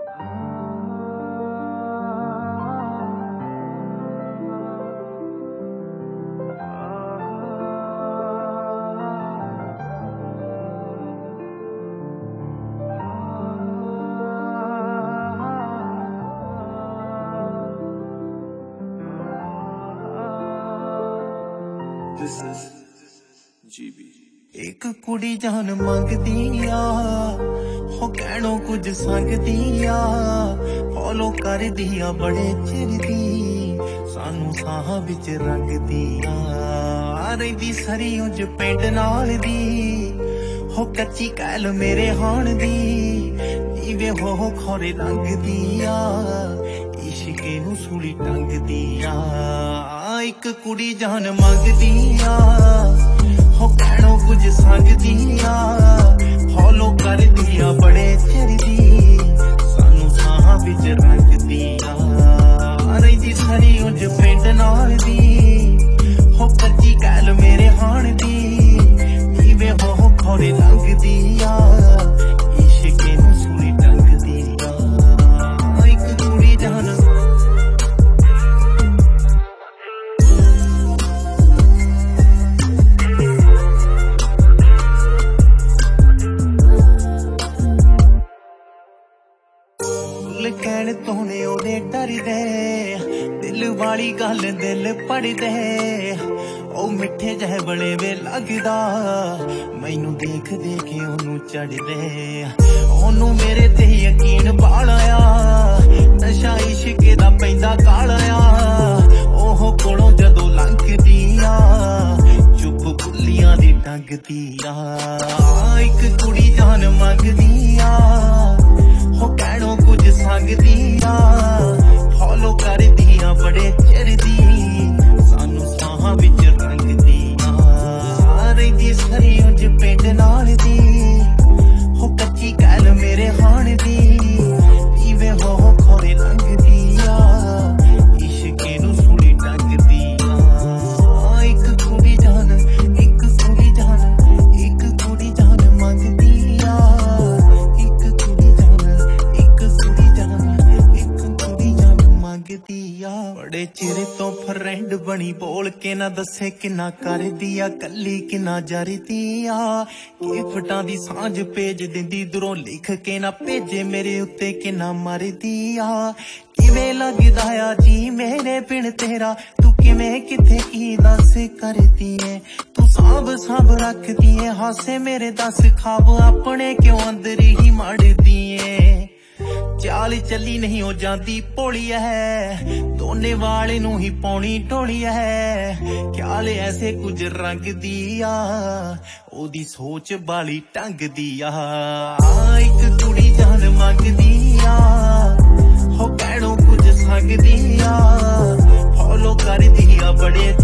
एक कुड़ी जान मंगदी आ हो कहणों कुछ संगदी आ फॉलो कर दिया बड़े चिर दी सानू साह विच रंगदी आ रहिंदी सरियों च पिंड नाल दी हो कच्ची कैल मेरे हाण दी नीवे हो खोरे रंगदी आ इश्के नू सूली टंगदी आ एक कुड़ी जान मंगदी आ हो कहणों कुछ संगदी आ फॉलो कर दिया बड़े चिर दी सानू साह विच रंगदी आ रहिंदी सरियों च पिंड नाल दी हो कच्ची कैल मेरे हाण दी नीवे हो खोरे रंगदी आ इश्के नू सूली टंगदी आ एक कुड़ी जान कहण तोने ओदे डरदे दिल वाली गल दिल पढ़दे ओ मिठे जह बड़े वे लगदा मैनू देख देख ओनू चढ़दे ओनू मेरे ते यकीन बालाया नशा इश्के दा पैंदा कालाया ओह कोलों जदों लंघदी आ चुप बुल्लियां दी टंगदी आ एक कुड़ी जान मंगदी आ हो कहणों कुछ संगदी आ फॉलो कर दिया बड़े चिर दी सानू साह विच रंगदी आ रहिंदी सरियों च पिंड नाल दी हो कच्ची कैल मेरे हाण दी नीवे हो खोरे रंगदी आ इश्के नू सूली टंगदी आ एक कुड़ी जान मंगदी आ बड़े चिर तो फ्रेंड बनी बोल के ना दसे किन्ना कर दिया कली किन्ना जरदी आ गिफ्टां दी सांझ भेज दिंदी दूरों लिख के ना भेजे मेरे उत्ते किन्ना मरदी आ किवें लगदा आ जी मेरे बिन तेरा तू किवें किथे की दस करदी ऐ तू सांभ रखदी ऐ हासे मेरे दस खाब अपने क्यों अंदर ही मड़दी ऐ चाल चली नहीं हो जाती भोली है दोने वाले नू ही पौनी ढोली है ख्याल ऐसे कुछ रंग दिया ओदी सोच बाली टंग दिया एक कुड़ी जान मंग दिया हो कहणों कुछ संग दिया फॉलो कर दिया बड़े